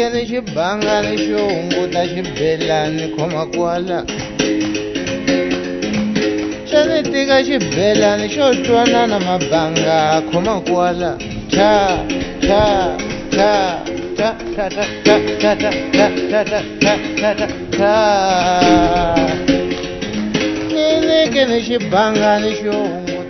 ke ni xibangani xo hunguta xibelani khoma kwala xa ni tika xibelani xo twanana mabanga khoma kwala cha cha cha cha cha cha cha cha cha cha cha cha cha cha ni ke ni xibangani xo